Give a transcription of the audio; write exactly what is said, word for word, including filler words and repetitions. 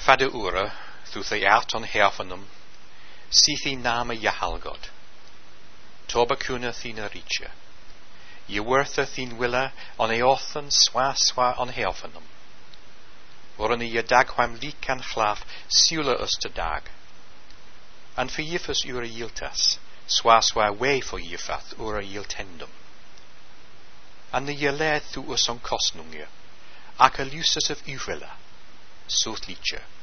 Fadde ura, thwth ei art on herfanum, syth ei name Yahalgod. Toba cuna thina richa. Ye wortha thin willa on ei orthan swa swa on herfanum. Oran ye dagwam leek and chlaf siula us te dag. And for yifus ura yiltas, swa swa way for yifath ura yiltendum. And the ye lead thu us on kosnungia, aka lusus of uvilla, sooth licha.